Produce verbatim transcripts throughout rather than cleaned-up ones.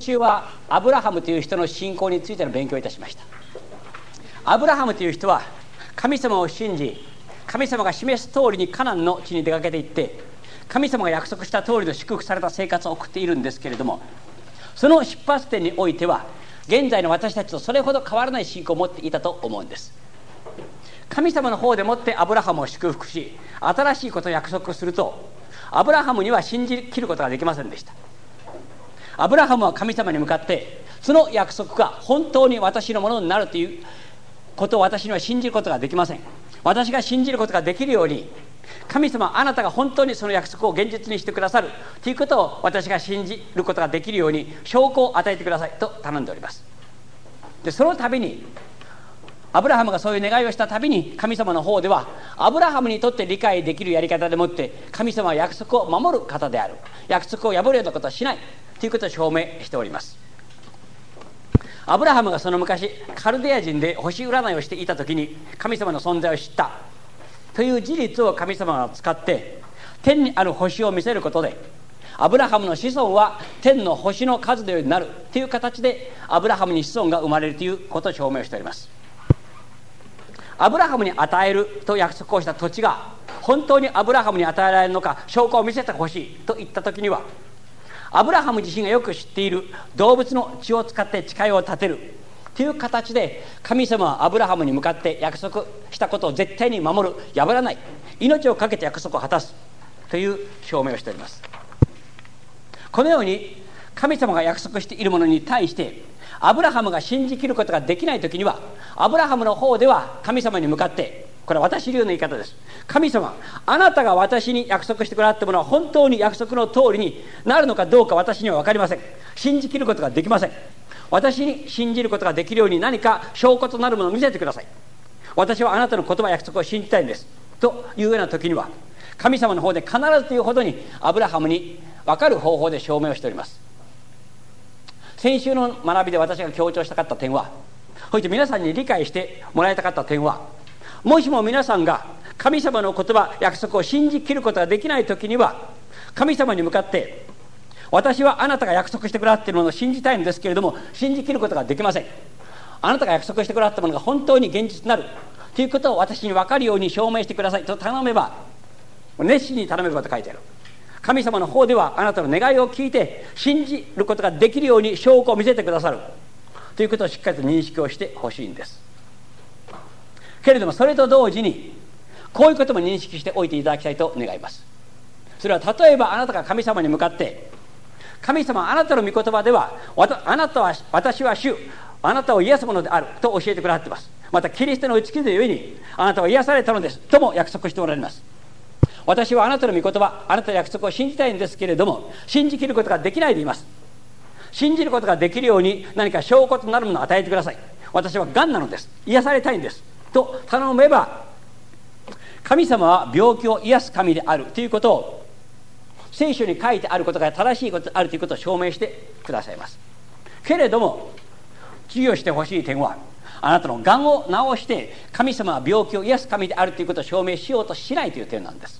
週はアブラハムという人の信仰についての勉強をいたしました。アブラハムという人は神様を信じ、神様が示す通りにカナンの地に出かけていって、神様が約束した通りの祝福された生活を送っているんですけれども、その出発点においては現在の私たちとそれほど変わらない信仰を持っていたと思うんです。神様の方でもってアブラハムを祝福し、新しいことを約束すると、アブラハムには信じきることができませんでした。アブラハムは神様に向かって、その約束が本当に私のものになるということを私には信じることができません。私が信じることができるように、神様あなたが本当にその約束を現実にしてくださるということを私が信じることができるように証拠を与えてくださいと頼んでおります。でその度にアブラハムがそういう願いをしたたびに、神様の方ではアブラハムにとって理解できるやり方でもって、神様は約束を守る方である、約束を破るようなことはしないということを証明しております。アブラハムがその昔カルデア人で星占いをしていた時に神様の存在を知ったという事実を神様が使って天にある星を見せることで、アブラハムの子孫は天の星の数のようになるという形でアブラハムに子孫が生まれるということを証明しております。アブラハムに与えると約束をした土地が本当にアブラハムに与えられるのか証拠を見せてほしいと言った時には、アブラハム自身がよく知っている動物の血を使って誓いを立てるという形で、神様はアブラハムに向かって約束したことを絶対に守る、破らない、命を懸けて約束を果たすという証明をしております。このように神様が約束しているものに対してアブラハムが信じきることができないときには、アブラハムの方では神様に向かって、これは私流の言い方です。神様、あなたが私に約束してくださったものは本当に約束の通りになるのかどうか私には分かりません。信じきることができません。私に信じることができるように何か証拠となるものを見せてください。私はあなたの言葉約束を信じたいんですというような時には、神様の方で必ずというほどにアブラハムに分かる方法で証明をしております。先週の学びで私が強調したかった点は、そして皆さんに理解してもらいたかった点は、もしも皆さんが神様の言葉約束を信じきることができない時には、神様に向かって私はあなたが約束してくださっているものを信じたいんですけれども信じきることができません。あなたが約束してくださったものが本当に現実になるということを私に分かるように証明してくださいと頼めば、熱心に頼めばと書いてある。神様の方ではあなたの願いを聞いて信じることができるように証拠を見せてくださるということをしっかりと認識をしてほしいんです。けれどもそれと同時にこういうことも認識しておいていただきたいと願います。それは例えばあなたが神様に向かって、神様あなたの御言葉ではあなたは私は主、あなたを癒すものであると教えてくださっています。またキリストの打ち傷のゆえにあなたは癒されたのですとも約束しておられます。私はあなたの御言葉、あなたの約束を信じたいんですけれども信じきることができないで言います。信じることができるように何か証拠となるものを与えてください。私はがんなのです、癒されたいんですと頼めば、神様は病気を癒す神であるということを聖書に書いてあることが正しいことであるということを証明してくださいます。けれども注意をしてほしい点は、あなたのがんを治して神様は病気を癒す神であるということを証明しようとしないという点なんです。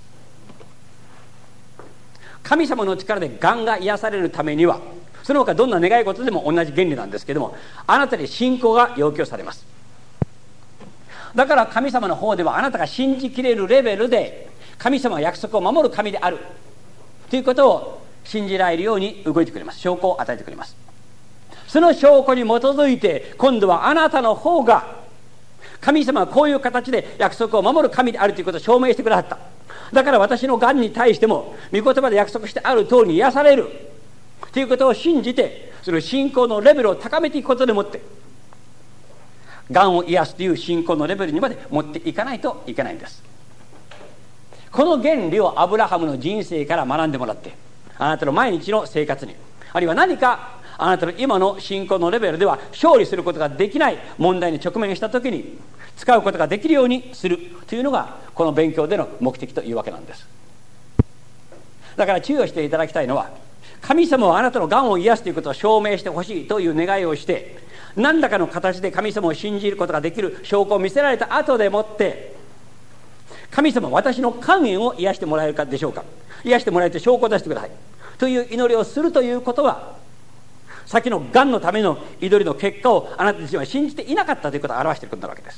神様の力でがんが癒されるためには、その他どんな願い事でも同じ原理なんですけども、あなたに信仰が要求されます。だから神様の方ではあなたが信じきれるレベルで神様は約束を守る神であるということを信じられるように動いてくれます。証拠を与えてくれます。その証拠に基づいて今度はあなたの方が神様はこういう形で約束を守る神であるということを証明してくださった。だから私のがんに対しても御言葉で約束してある通りに癒されるということを信じて、その信仰のレベルを高めていくことでもってがんを癒すという信仰のレベルにまで持っていかないといけないんです。この原理をアブラハムの人生から学んでもらって、あなたの毎日の生活に、あるいは何かあなたの今の信仰のレベルでは勝利することができない問題に直面したときに使うことができるようにするというのがこの勉強での目的というわけなんです。だから注意をしていただきたいのは、神様はあなたのがんを癒すということを証明してほしいという願いをして、何らかの形で神様を信じることができる証拠を見せられた後でもって、神様私の肝炎を癒してもらえるかでしょうか、癒してもらえて証拠を出してくださいという祈りをするということは、 先のがんのための祈りの結果をあなた自身は信じていなかったということを表していることなわけです。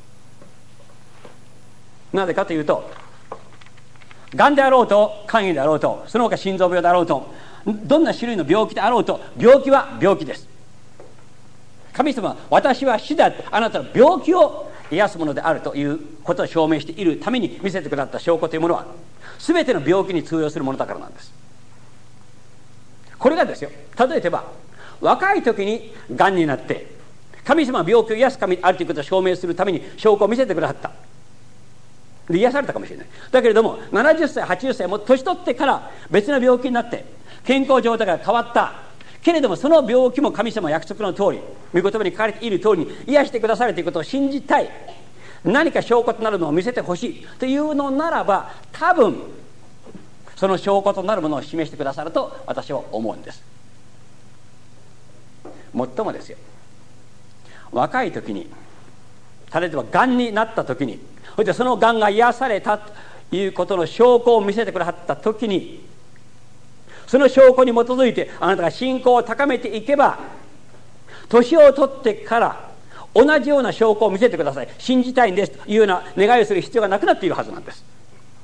なぜかというと、がんであろうと肝炎であろうと、その他心臓病であろうと、どんな種類の病気であろうと、病気は病気です。神様は私は死だ、あなたの病気を癒すものであるということを証明しているために見せてくださった証拠というものは、全ての病気に通用するものだからなんです。これがですよ、例えば若い時にがんになって神様は病気を癒す神であるということを証明するために証拠を見せてくださった。で癒されたかもしれない。だけれどもななじゅっさいはちじゅっさいも年取ってから別の病気になって健康状態が変わったけれども、その病気も神様約束の通り、御言葉に書かれている通りに癒してくださるということを信じたい、何か証拠となるのを見せてほしいというのならば、多分その証拠となるものを示してくださると私は思うんです。もっともですよ、若い時に例えばがんになった時に、そしてそのがんが癒されたということの証拠を見せてくださった時に、その証拠に基づいてあなたが信仰を高めていけば、年を取ってから同じような証拠を見せてください、信じたいんですというような願いをする必要がなくなっているはずなんです。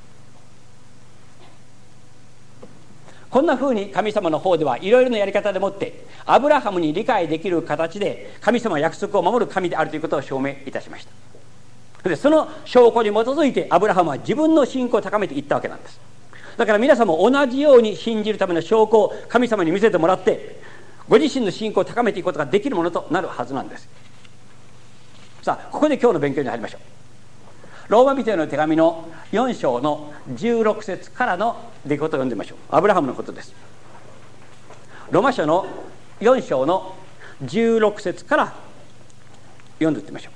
こんなふうに神様の方ではいろいろなやり方でもってアブラハムに理解できる形で神様は約束を守る神であるということを証明いたしました。でその証拠に基づいてアブラハムは自分の信仰を高めていったわけなんです。だから皆さんも同じように信じるための証拠を神様に見せてもらって、ご自身の信仰を高めていくことができるものとなるはずなんです。さあここで今日の勉強に入りましょう。ローマ人への手紙のよん章のじゅうろく節からの出来事を読んでみましょう。アブラハムのことです。ローマ書のよん章のじゅうろく節から読んでいってみましょう。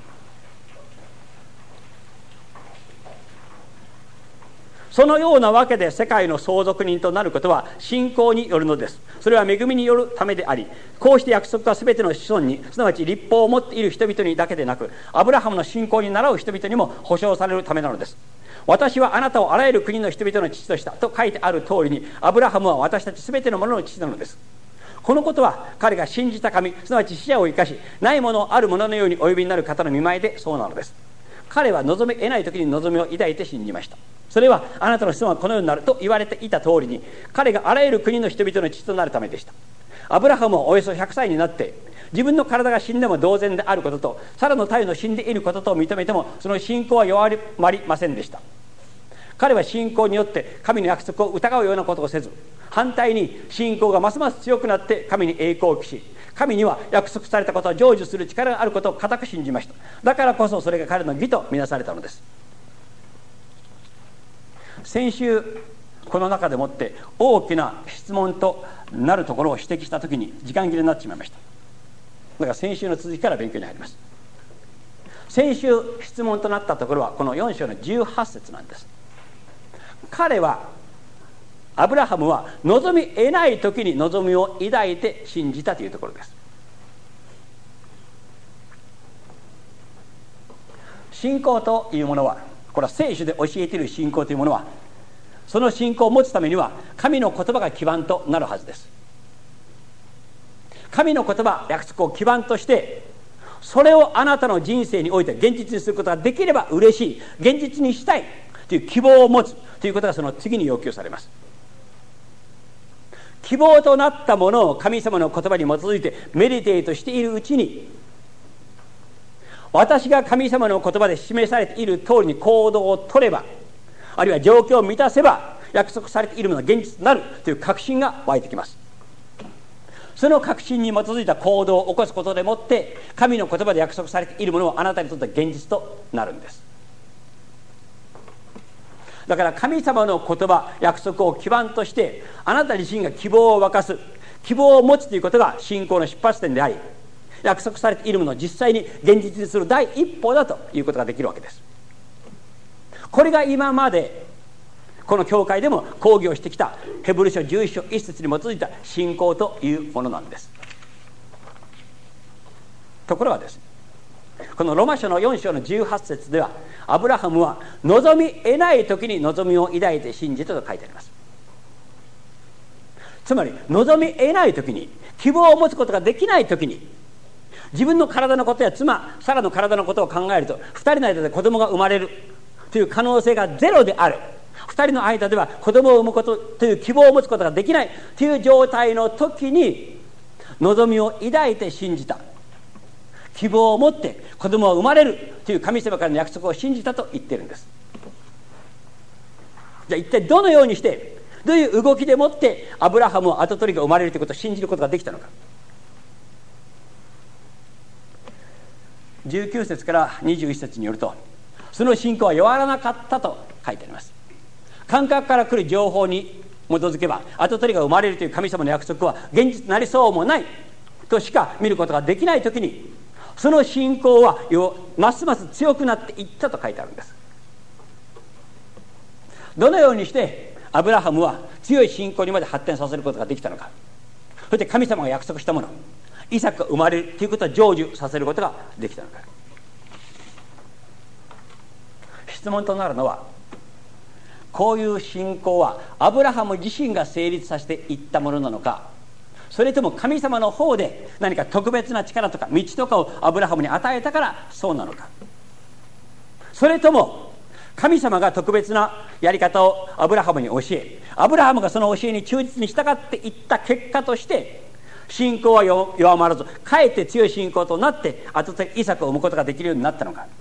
そのようなわけで世界の相続人となることは信仰によるのです。それは恵みによるためであり、こうして約束はすべての子孫に、すなわち立法を持っている人々にだけでなく、アブラハムの信仰に倣う人々にも保証されるためなのです。私はあなたをあらゆる国の人々の父としたと書いてある通りに、アブラハムは私たちすべてのものの父なのです。このことは彼が信じた神、すなわち死者を生かし、ないものあるもののようにお呼びになる方の見舞いでそうなのです。彼は望め得ない時に望みを抱いて信じました。それはあなたの子孫はこのようになると言われていた通りに、彼があらゆる国の人々の父となるためでした。アブラハムはおよそひゃくさいになって自分の体が死んでも同然であることと、サラの胎の死んでいることと認めても、その信仰は弱まりませんでした。彼は信仰によって神の約束を疑うようなことをせず、反対に信仰がますます強くなって神に栄光を期し、神には約束されたことを成就する力があることを固く信じました。だからこそそれが彼の義とみなされたのです。先週この中でもって大きな質問となるところを指摘したときに時間切れになってしまいました。だから先週の続きから勉強に入ります。先週質問となったところはこのよん章のじゅうはち節なんです。彼はアブラハムは望み得ない時に望みを抱いて信じたというところです。信仰というものは、これは聖書で教えている信仰というものは、その信仰を持つためには神の言葉が基盤となるはずです。神の言葉、約束を基盤として、それをあなたの人生において現実にすることができれば嬉しい、現実にしたいという希望を持つということがその次に要求されます。希望となったものを神様の言葉に基づいてメディテートしているうちに、私が神様の言葉で示されている通りに行動を取れば、あるいは状況を満たせば約束されているものが現実になるという確信が湧いてきます。その確信に基づいた行動を起こすことでもって神の言葉で約束されているものはあなたにとって現実となるんです。だから神様の言葉、約束を基盤としてあなた自身が希望を沸かす、希望を持つということが信仰の出発点であり、約束されているものを実際に現実にする第一歩だということができるわけです。これが今までこの教会でも講義をしてきたヘブル書じゅういち章いち節に基づいた信仰というものなんです。ところがですね、このローマ書のよん章のじゅうはち節では、アブラハムは望み得ない時に望みを抱いて信じたと書いてあります。 つまり望み得ない時に、希望を持つことができない時に、自分の体のことや妻サラの体のことを考えると、ふたりの間で子供が生まれるという可能性がゼロである、ふたりの間では子供を産むことという希望を持つことができないという状態の時に、望みを抱いて信じた、希望を持って子供が生まれるという神様からの約束を信じたと言っているんです。じゃあ一体どのようにして、どういう動きでもってアブラハムは跡取りが生まれるということを信じることができたのか。じゅうきゅう節からにじゅういち節によると、その信仰は弱らなかったと書いてあります。感覚から来る情報に基づけば、跡取りが生まれるという神様の約束は現実になりそうもないとしか見ることができないときに、その信仰はますます強くなっていったと書いてあるんです。どのようにしてアブラハムは強い信仰にまで発展させることができたのか、そして神様が約束したもの、イサクが生まれるということを成就させることができたのか。質問となるのは、こういう信仰はアブラハム自身が成立させていったものなのか、それとも神様の方で何か特別な力とか道とかをアブラハムに与えたからそうなのか、それとも神様が特別なやり方をアブラハムに教え、アブラハムがその教えに忠実に従っていった結果として信仰は弱まらず、かえって強い信仰となって後でイサクを産むことができるようになったのか。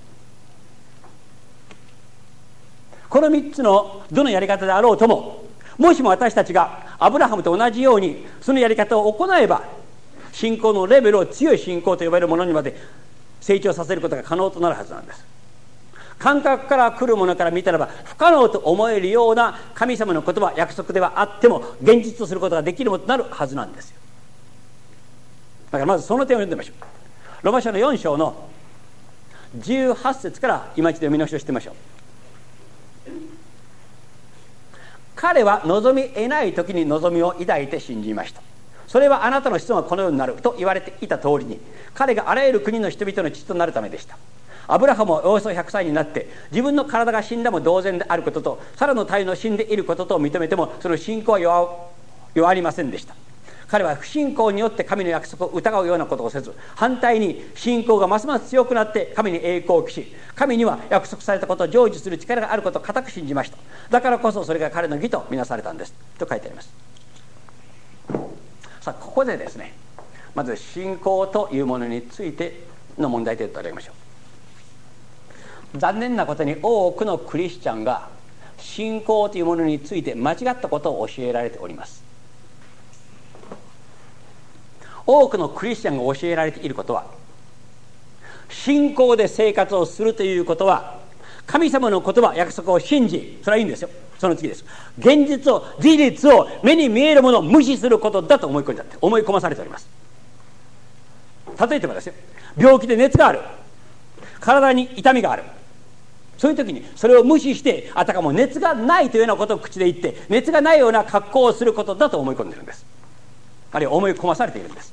このみっつのどのやり方であろうとも、もしも私たちがアブラハムと同じようにそのやり方を行えば、信仰のレベルを強い信仰と呼ばれるものにまで成長させることが可能となるはずなんです。感覚から来るものから見たらば不可能と思えるような神様の言葉、約束ではあっても現実とすることができるものとなるはずなんですよ。だからまずその点を読んでみましょう。ローマ書のよん章のじゅうはち節から今一度読み直しをしてみましょう。彼は望み得ない時に望みを抱いて信じました。それはあなたの子孫がこのようになると言われていた通りに、彼があらゆる国の人々の父となるためでした。アブラハムはおよそひゃくさいになって自分の体が死んだも同然であることと、サラの胎の死んでいることとを認めても、その信仰は 弱, 弱りませんでした。彼は不信仰によって神の約束を疑うようなことをせず、反対に信仰がますます強くなって神に栄光を期し、神には約束されたことを成就する力があることを固く信じました。だからこそそれが彼の義とみなされたんですと書いてあります。さあここでですね、まず信仰というものについての問題点を取り上げましょう。残念なことに多くのクリスチャンが信仰というものについて間違ったことを教えられております。多くのクリスチャンが教えられていることは、信仰で生活をするということは神様の言葉、約束を信じ、それはいいんですよ。その次です。現実を、事実を、目に見えるものを無視することだと思い込んだって思い込まされております。例えてもですよ、病気で熱がある、体に痛みがある、そういう時にそれを無視して、あたかも熱がないというようなことを口で言って、熱がないような格好をすることだと思い込んでいるんです。あるいは思い込まされているんです。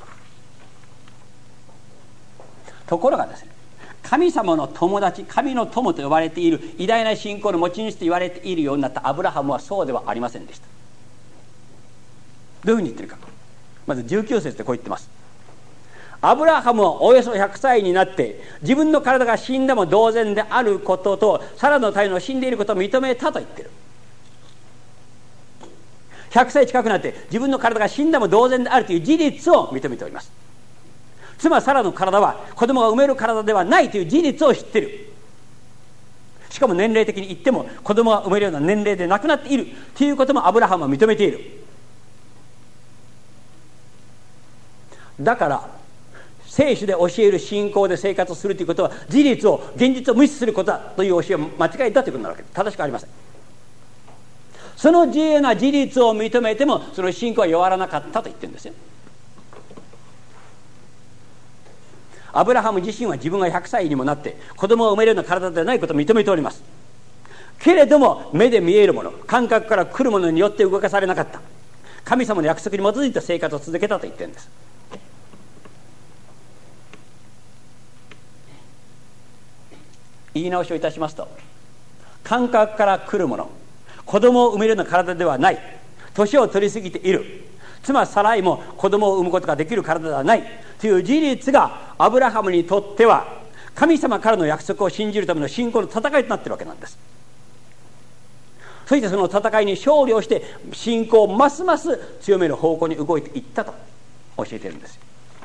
ところがですね、神様の友達、神の友と呼ばれている偉大な信仰の持ち主と言われているようになったアブラハムはそうではありませんでした。どういうふうに言ってるか。まずじゅうきゅう節でこう言ってます。アブラハムはおよそひゃくさいになって自分の体が死んだも同然であることと、サラの胎の死んでいることを認めたと言ってる。ひゃくさい近くなって自分の体が死んだも同然であるという事実を認めております。妻サラの体は子供が産める体ではないという事実を知っている。しかも年齢的に言っても子供が産めるような年齢でなくなっているということもアブラハムは認めている。だから聖書で教える信仰で生活をするということは、事実を、現実を無視することだという教えは間違いだということになるわけです。正しくありません。その自由な事実を認めてもその信仰は弱らなかったと言ってるんですよ。アブラハム自身は自分がひゃくさいにもなって子供を産めるような体ではないことを認めております。けれども目で見えるもの、感覚から来るものによって動かされなかった。神様の約束に基づいた生活を続けたと言ってるんです。言い直しをいたしますと、感覚から来るもの、子供を産めるような体ではない年を取り過ぎている、妻サライも子供を産むことができる体ではないという事実がアブラハムにとっては神様からの約束を信じるための信仰の戦いとなっているわけなんです。そしてその戦いに勝利をして信仰をますます強める方向に動いていったと教えているんですよ。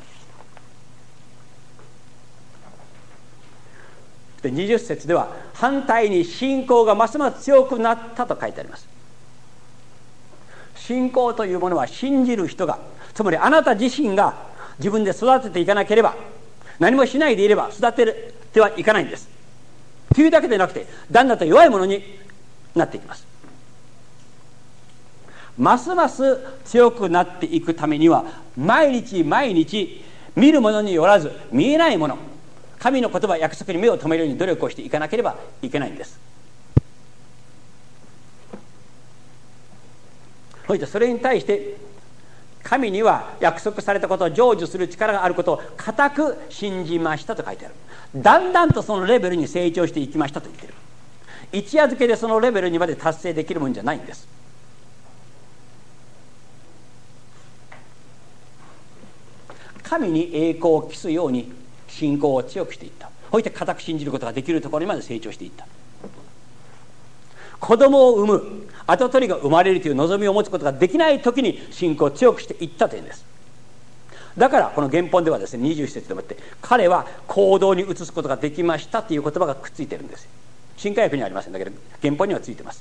でにじゅっ節では反対に信仰がますます強くなったと書いてあります。信仰というものは信じる人が、つまりあなた自身が自分で育てていかなければ、何もしないでいれば育ててはいかないんです。というだけでなくて、だんだんと弱いものになっていきます。ますます強くなっていくためには、毎日毎日見るものによらず見えないもの、神の言葉約束に目を留めるように努力をしていかなければいけないんです。そしてそれに対して神には約束されたことを成就する力があることを固く信じましたと書いてある。だんだんとそのレベルに成長していきましたと言っている。一夜漬けでそのレベルにまで達成できるもんじゃないんです。神に栄光を期すように信仰を強くしていった。そして固く信じることができるところにまで成長していった。子供を産む、跡取りが生まれるという望みを持つことができない時に信仰を強くしていったというんです。だからこの原本ではですね、にじゅう節でもって彼は行動に移すことができましたという言葉がくっついてるんです。新海訳にはありませんだけど原本にはついてます。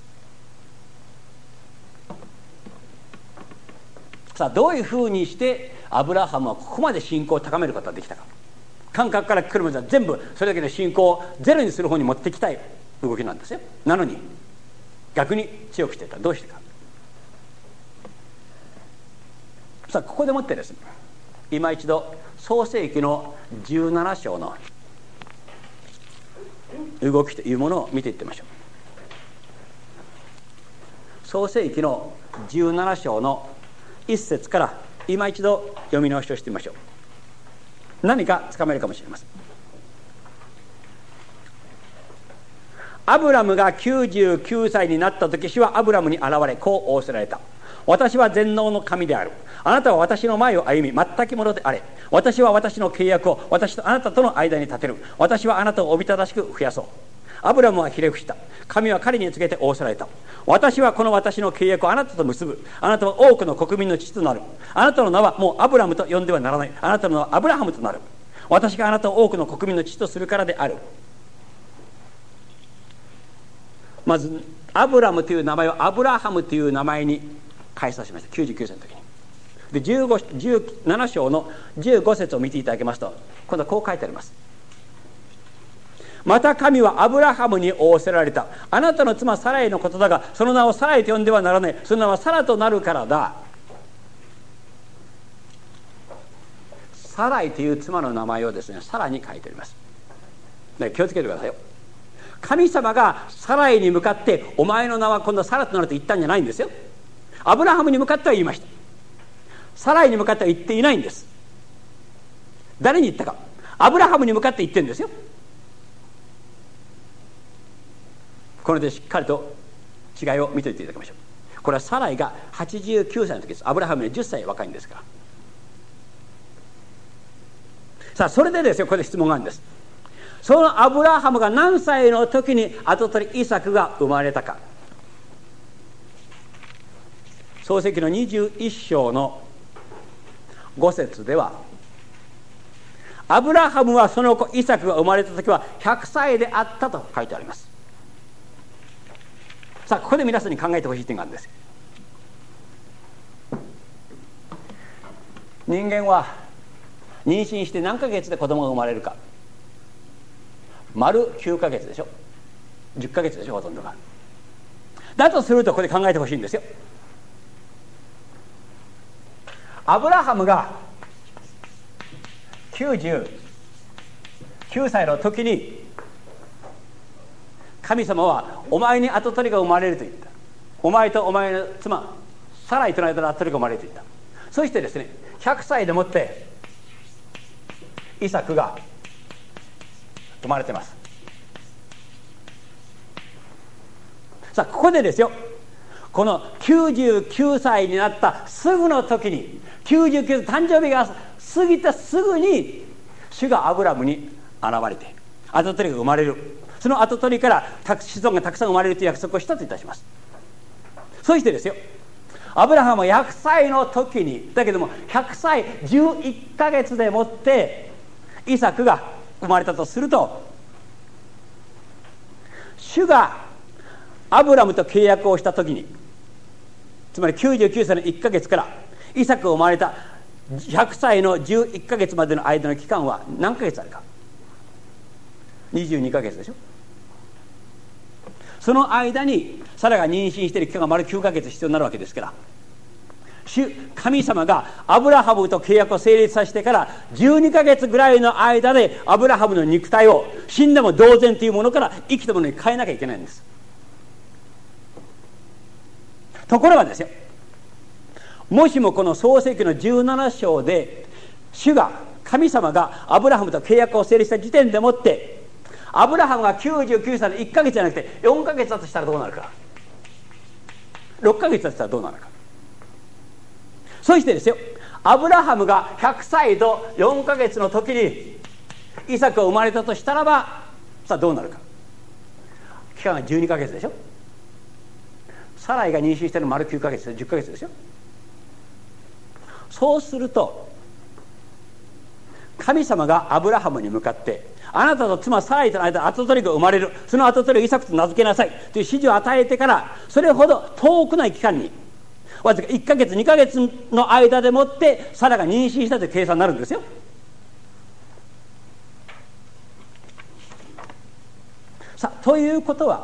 さあどういうふうにしてアブラハムはここまで信仰を高めることができたか。感覚から来るものは全部それだけの信仰をゼロにする方に持っていきたい動きなんですよ。なのに逆に強くしていた。どうしてか。さあここでもってですね、今一度創世記のじゅうなな章の動きというものを見ていってみましょう。創世記のじゅうなな章の一節から今一度読み直しをしてみましょう。何かつかめるかもしれません。アブラムがきゅうじゅうきゅうさいになった時、主はアブラムに現れこう仰せられた。私は全能の神である。あなたは私の前を歩み全き者であれ。私は私の契約を私とあなたとの間に立てる。私はあなたをおびただしく増やそう。アブラムはひれ伏した。神は彼に告げて仰せられた。私はこの私の契約をあなたと結ぶ。あなたは多くの国民の父となる。あなたの名はもうアブラムと呼んではならない。あなたの名はアブラハムとなる。私があなたを多くの国民の父とするからである。まずアブラムという名前をアブラハムという名前に変えさせました。きゅうじゅうきゅうさいの時に。でじゅうご、じゅうなな章のじゅうご節を見ていただけますと、今度はこう書いてあります。また神はアブラハムに仰せられた。あなたの妻サライのことだが、その名をサライと呼んではならない。その名はサラとなるからだ。サライという妻の名前をですね、サラに書いてあります。で気をつけてくださいよ。神様がサライに向かってお前の名は今度サラとなると言ったんじゃないんですよ。アブラハムに向かっては言いました。サライに向かっては言っていないんです。誰に言ったか。アブラハムに向かって言ってるんですよ。これでしっかりと違いを見ておいていただきましょう。これはサライがはちじゅうきゅうさいの時です。アブラハムよりじゅっさい若いんですから。さあそれでですよ、ここで質問があるんです。そのアブラハムが何歳の時に跡取りイサクが生まれたか。創世記のにじゅういっ章のご節では、アブラハムはその子イサクが生まれた時はひゃくさいであったと書いてあります。さあここで皆さんに考えてほしい点があるんです。人間は妊娠して何ヶ月で子供が生まれるか。丸きゅうかげつでしょ。じゅっかげつでしょ、ほとんどが。だとするとここで考えてほしいんですよ。アブラハムがきゅうじゅうきゅうさいの時に神様はお前に跡取りが生まれると言った。お前とお前の妻サライとの間の跡取りが生まれると言った。そしてですね、ひゃくさいでもってイサクが生まれてます。さあここでですよ、 このきゅうじゅうきゅうさいになったすぐの時に、きゅうじゅうきゅう誕生日が過ぎたすぐに主がアブラムに現れて跡取りが生まれる。その跡取りから子孫がたくさん生まれるという約束をしたといたします。そしてですよ、アブラハムはひゃくさいの時に、だけどもひゃくさいじゅういっかげつでもってイサクが生まれたとすると、主がアブラムと契約をした時に、つまりきゅうじゅうきゅうさいのいっかげつからイサクが生まれたひゃくさいのじゅういっかげつまでの間の期間は何ヶ月あるか。にじゅうにかげつでしょ。その間にサラが妊娠している期間が丸きゅうかげつ必要になるわけですから、主神様がアブラハムと契約を成立させてからじゅうにかげつぐらいの間でアブラハムの肉体を死んでも同然というものから生きたものに変えなきゃいけないんです。ところがですよ、もしもこの創世記のじゅうなな章で主が神様がアブラハムと契約を成立した時点でもってアブラハムがきゅうじゅうきゅうさいのいっかげつじゃなくてよんかげつだとしたらどうなるか、ろっかげつだとしたらどうなるか。そしてですよ、アブラハムがひゃくさいとよんかげつの時にイサクが生まれたとしたらば、さあどうなるか。期間がじゅうにかげつでしょ。サライが妊娠してるの丸きゅうかげつでじゅっかげつですよ。そうすると神様がアブラハムに向かって、あなたと妻サライとの間に跡取りが生まれる、その跡取りをイサクと名付けなさいという指示を与えてから、それほど遠くない期間にわずかいっかげつにかげつの間でもってサラが妊娠したという計算になるんですよ。さあということは、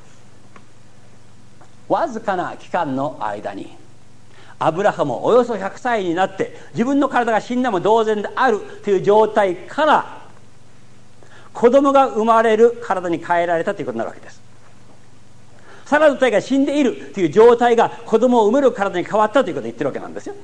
わずかな期間の間にアブラハムはおよそひゃくさいになって自分の体が死んだも同然であるという状態から子供が生まれる体に変えられたということになるわけです。サラの体が死んでいるという状態が子供を産める体に変わったということを言ってるわけなんですよ。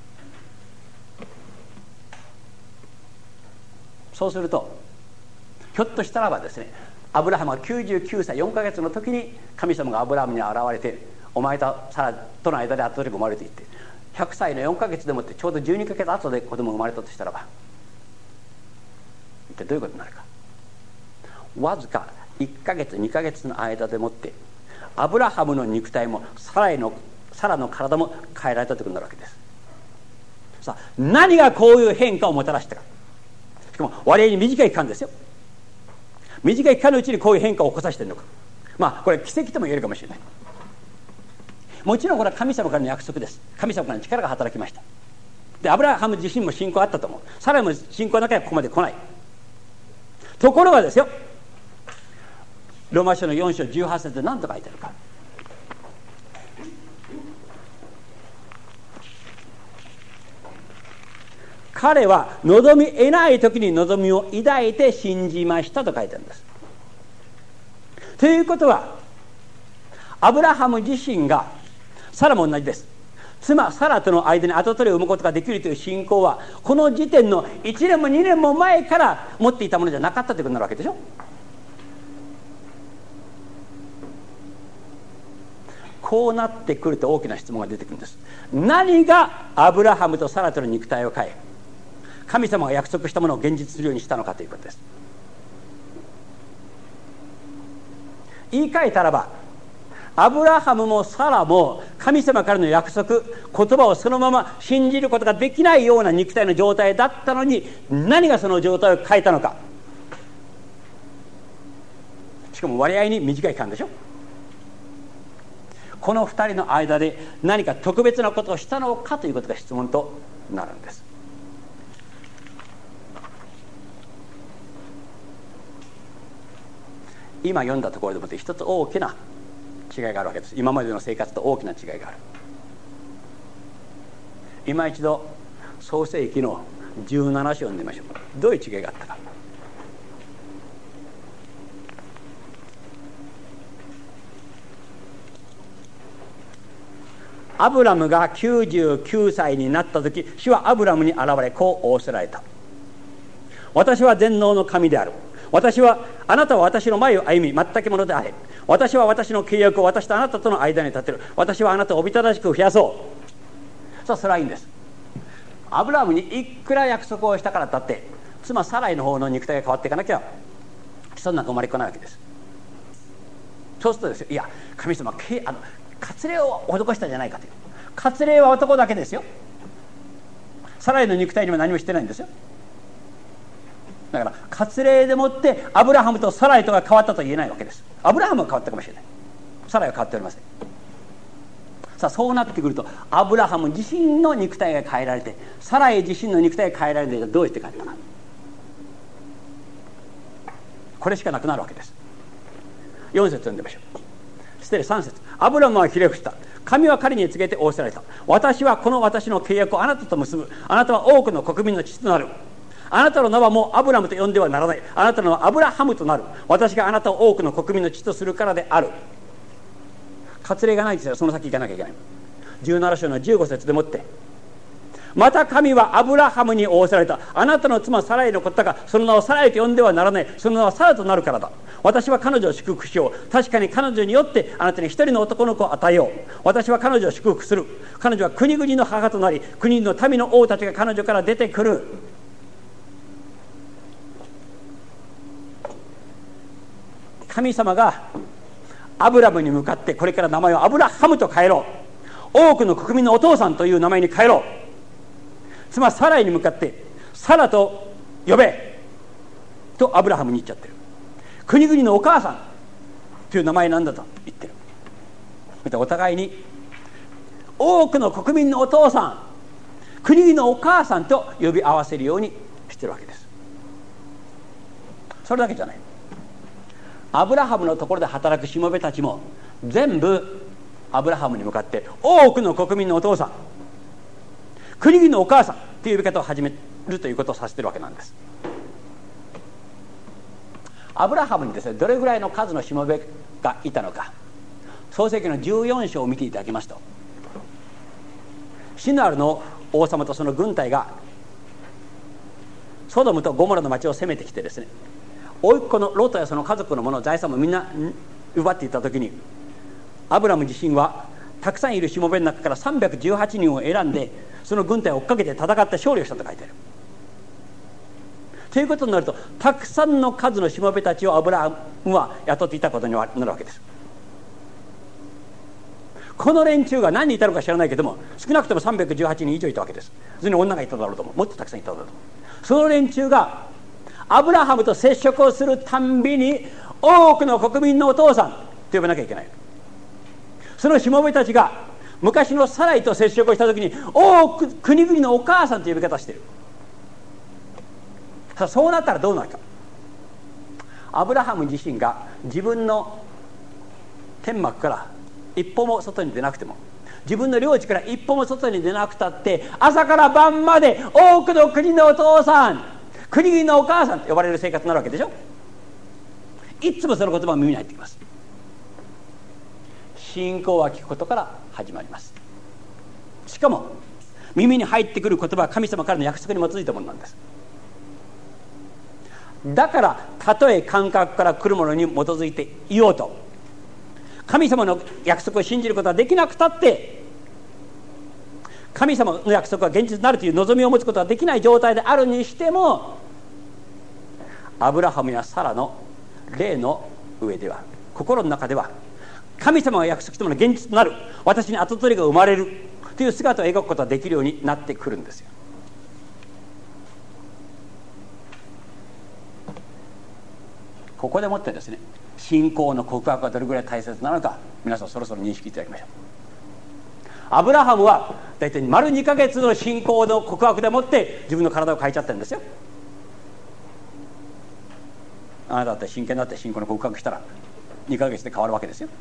そうするとひょっとしたらばですね、アブラハムがきゅうじゅうきゅうさいよんかげつの時に神様がアブラハムに現れて、お前とサラとの間で跡取りが生まれていって、ひゃくさいのよんかげつでもってちょうどじゅうにかげつ後で子供が生まれたとしたらば、一体どういうことになるか。わずかいっかげつにかげつの間でもってアブラハムの肉体もサラのサラの体も変えられたということになるわけです。さあ何がこういう変化をもたらしたか。しかも割合に短い期間ですよ。短い期間のうちにこういう変化を起こさせているのか。まあこれ奇跡とも言えるかもしれない。もちろんこれは神様からの約束です。神様からの力が働きました。でアブラハム自身も信仰あったと思う。サラも信仰なければここまで来ない。ところがですよ、ローマ書のよん章じゅうはち節で何と書いてあるか。彼は望み得ない時に望みを抱いて信じましたと書いてあるんです。ということはアブラハム自身が、サラも同じです。妻サラとの間に跡取りを産むことができるという信仰はこの時点のいちねんもにねんも前から持っていたものじゃなかったということになるわけでしょ。こうなってくると大きな質問が出てくるんです。何がアブラハムとサラとの肉体を変え、神様が約束したものを現実するようにしたのかということです。言い換えたらば、アブラハムもサラも神様からの約束、言葉をそのまま信じることができないような肉体の状態だったのに、何がその状態を変えたのか。しかも割合に短い期間でしょ。このふたりの間で何か特別なことをしたのかということが質問となるんです。今読んだところでもって一つ大きな違いがあるわけです。今までの生活と大きな違いがある。今一度創世記のじゅうなな章を読んでみましょう。どういう違いがあったか。アブラムがきゅうじゅうきゅうさいになった時、主はアブラムに現れこう仰せられた。私は全能の神である。 私はあなたは私の前を歩み全くものであれ。私は私の契約を私とあなたとの間に立てる。私はあなたをおびただしく増やそう。そう、それはいいんです。アブラハムにいくら約束をしたからだって妻サライの方の肉体が変わっていかなきゃ子孫なんか生まれっこないわけです。そうするとですよ、いや神様あの割礼を施したじゃないかという。割礼は男だけですよ。サライの肉体には何もしてないんですよ。だから割礼でもってアブラハムとサライとが変わったと言えないわけです。アブラハムは変わったかもしれない。サライは変わっておりません。さあそうなってくるとアブラハム自身の肉体が変えられてサライ自身の肉体が変えられてどうして変えたか、これしかなくなるわけです。よん節読んでみましょう。そしてさん節、アブラムはひれ伏した。神は彼に告げて仰せられた。私はこの私の契約をあなたと結ぶ。あなたは多くの国民の父となる。あなたの名はもうアブラムと呼んではならない。あなたの名はアブラハムとなる。私があなたを多くの国民の父とするからである。割礼がないですよ。その先行かなきゃいけない。じゅうなな章のじゅうご節でもって、また神はアブラハムに仰せられた。あなたの妻サライのことだがその名をサライと呼んではならない。その名はサラとなるからだ。私は彼女を祝福しよう。確かに彼女によってあなたに一人の男の子を与えよう。私は彼女を祝福する。彼女は国々の母となり国々の民の王たちが彼女から出てくる。神様がアブラムに向かってこれから名前をアブラハムと変えろ。多くの国民のお父さんという名前に変えろ。妻サライに向かってサラと呼べとアブラハムに言っちゃってる。国々のお母さんという名前なんだと言ってる。またお互いに多くの国民のお父さん、国々のお母さんと呼び合わせるようにしてるわけです。それだけじゃない。アブラハムのところで働くしもべたちも全部アブラハムに向かって多くの国民のお父さん、国々のお母さんという呼び方を始めるということを指しているわけなんです。アブラハムにですね、どれぐらいの数のしもべがいたのか、創世記のじゅうよん章を見ていただきますと、シナールの王様とその軍隊がソドムとゴモラの町を攻めてきてですね、甥っ子のロトやその家族のもの財産もみんな奪っていった時に、アブラム自身はたくさんいるしもべの中からさんびゃくじゅうはちにんを選んでその軍隊を追っかけて戦って勝利をしたと書いてある。ということになると、たくさんの数のしもべたちをアブラハムは雇っていたことになるわけです。この連中が何人いたのか知らないけども、少なくともさんびゃくじゅうはちにん以上いたわけです。それに女がいただろうと思う。もっとたくさんいただろうと思う。その連中がアブラハムと接触をするたんびに多くの国民のお父さんと呼ばなきゃいけない。そのしもべたちが昔のサライと接触をした時に多く国々のお母さんという呼び方をしている。さあそうなったらどうなるか。アブラハム自身が自分の天幕から一歩も外に出なくても、自分の領地から一歩も外に出なくたって朝から晩まで多くの国のお父さん、国々のお母さんと呼ばれる生活になるわけでしょ。いつもその言葉が耳に入ってきます。信仰は聞くことから始まります。しかも耳に入ってくる言葉は神様からの約束に基づいたものなんです。だからたとえ感覚から来るものに基づいていようと、神様の約束を信じることはできなくたって、神様の約束が現実になるという望みを持つことはできない状態であるにしても、アブラハムやサラの霊の上では、心の中では神様が約束したものが現実となる、私に跡取りが生まれるという姿を描くことができるようになってくるんですよ。ここでもってですね、信仰の告白がどれぐらい大切なのか、皆さんそろそろ認識いただきましょう。アブラハムは大体丸にかげつの信仰の告白でもって自分の体を変えちゃってるんですよ。あなただって真剣だって信仰の告白したらにかげつで変わるわけですよ。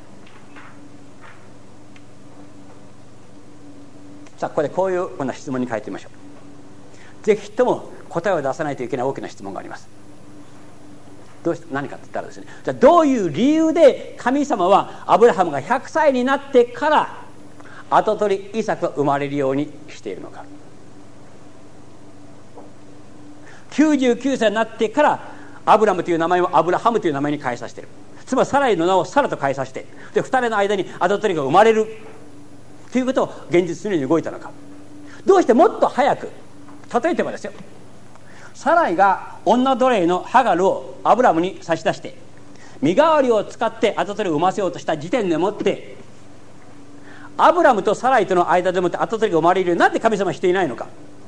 さあここでこういうこんな質問に変えてみましょう。ぜひとも答えを出さないといけない大きな質問があります。どうして何かって言ったらですね、じゃあどういう理由で神様はアブラハムがひゃくさいになってから跡取りイサクが生まれるようにしているのか。きゅうじゅうきゅうさいになってからアブラムという名前をアブラハムという名前に変えさせている。つまりサライの名をサラと変えさせて、でふたりの間に跡取りが生まれるということを現実に動いたのか。どうしてもっと早く、例えてばですよ、サライが女奴隷のハガルをアブラムに差し出して身代わりを使って跡取りを産ませようとした時点でもって、アブラムとサライとの間でもって跡取りが生まれるようになんで神様はしていないのか。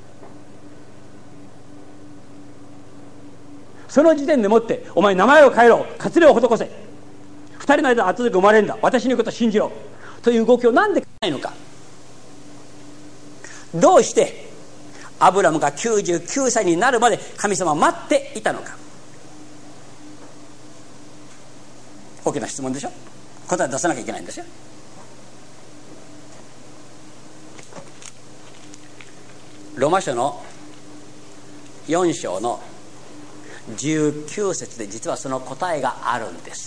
その時点でもってお前名前を変えろ、割礼を施せ、二人の間で跡取りが生まれるんだ、私の言うことを信じろという動きをなんでないのか。どうしてアブラムがきゅうじゅうきゅうさいになるまで神様は待っていたのか。大きな質問でしょ。答え出さなきゃいけないんですよ。ローマ書のよん章のじゅうきゅう節で実はその答えがあるんです。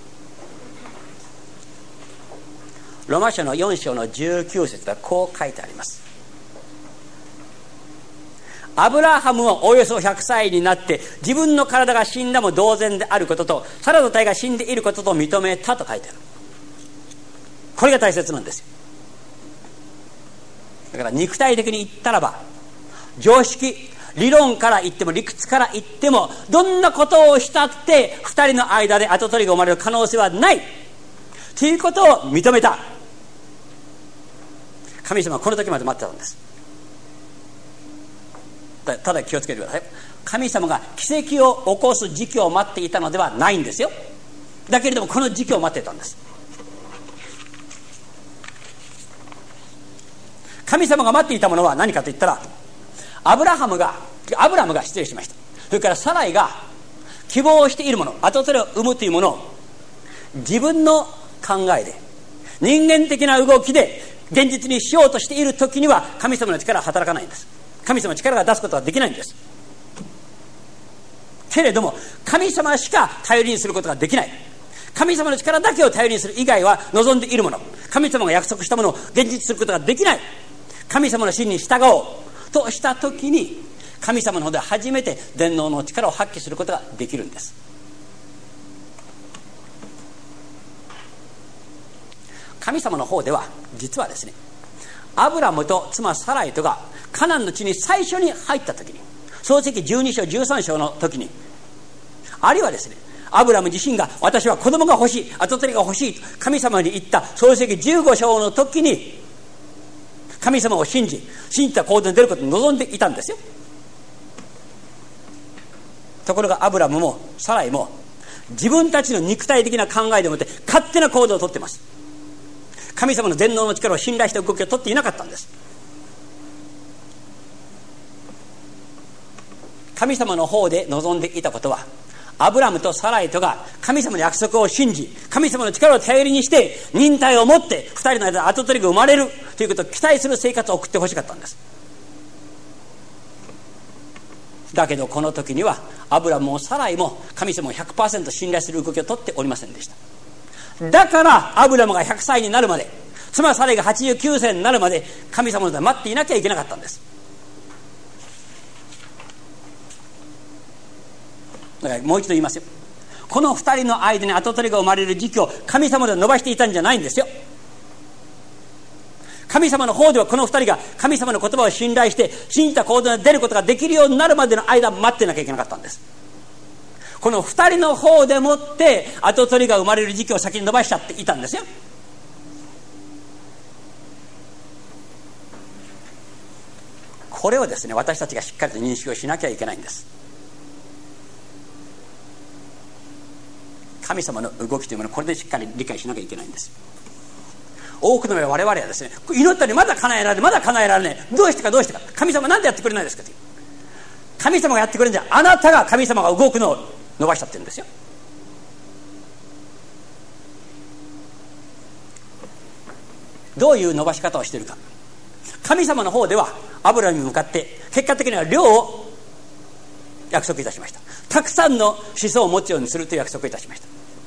ローマ書のよん章のじゅうきゅう節ではこう書いてあります。アブラハムはおよそひゃくさいになって自分の体が死んだも同然であることとサラの体が死んでいることと認めたと書いてある。これが大切なんですよ。だから肉体的に言ったらば、常識理論から言っても理屈から言ってもどんなことをしたって二人の間で跡取りが生まれる可能性はないということを認めた。神様はこの時まで待ってたんです。ただ気をつけてください。神様が奇跡を起こす時期を待っていたのではないんですよ。だけれどもこの時期を待っていたんです。神様が待っていたものは何かと言ったら、アブラハムがアブラムが失礼しました。それからサライが希望しているもの、跡取りを産むというものを自分の考えで人間的な動きで現実にしようとしている時には神様の力は働かないんです。神様の力が出すことはできないんです。けれども神様しか頼りにすることができない。神様の力だけを頼りにする以外は望んでいるもの、神様が約束したものを現実することができない。神様の真に従おうとした時に神様の方で初めて全能の力を発揮することができるんです。神様の方では実はですね、アブラムと妻サライとがカナンの地に最初に入った時に、創世記じゅうに章じゅうさん章の時に、あるいはですね、アブラム自身が私は子供が欲しい、跡取りが欲しいと神様に言った創世記じゅうご章の時に神様を信じ信じた行動に出ることを望んでいたんですよ。ところがアブラムもサライも自分たちの肉体的な考えでもって勝手な行動をとっています。神様の全能の力を信頼した動きをとっていなかったんです。神様の方で望んでいたことは、アブラムとサライとが神様の約束を信じ神様の力を頼りにして忍耐を持って二人の間で跡取りが生まれるということを期待する生活を送ってほしかったんです。だけどこの時にはアブラムもサライも神様を ひゃくパーセント 信頼する動きをとっておりませんでした。だからアブラムがひゃくさいになるまで、妻サライがはちじゅうきゅうさいになるまで神様ので待っていなきゃいけなかったんです。だからもう一度言いますよ。この二人の間に跡取りが生まれる時期を神様で伸ばしていたんじゃないんですよ。神様の方ではこの二人が神様の言葉を信頼して信じた行動に出ることができるようになるまでの間待ってなきゃいけなかったんです。この二人の方でもって跡取りが生まれる時期を先に伸ばしちゃっていたんですよ。これをですね、私たちがしっかりと認識をしなきゃいけないんです。神様の動きというものをこれでしっかり理解しなきゃいけないんです。多くの我々はですね、祈ったりまだ叶えられない、まだ叶えられない、どうしてかどうしてか、神様なんでやってくれないですかという。神様がやってくれるんじゃ、あなたが神様が動くのを伸ばしちゃってるんですよ。どういう伸ばし方をしているか。神様の方ではアブラムに向かって結果的には量を約束いたしました。たくさんの子孫を持つようにするという約束をいたしました。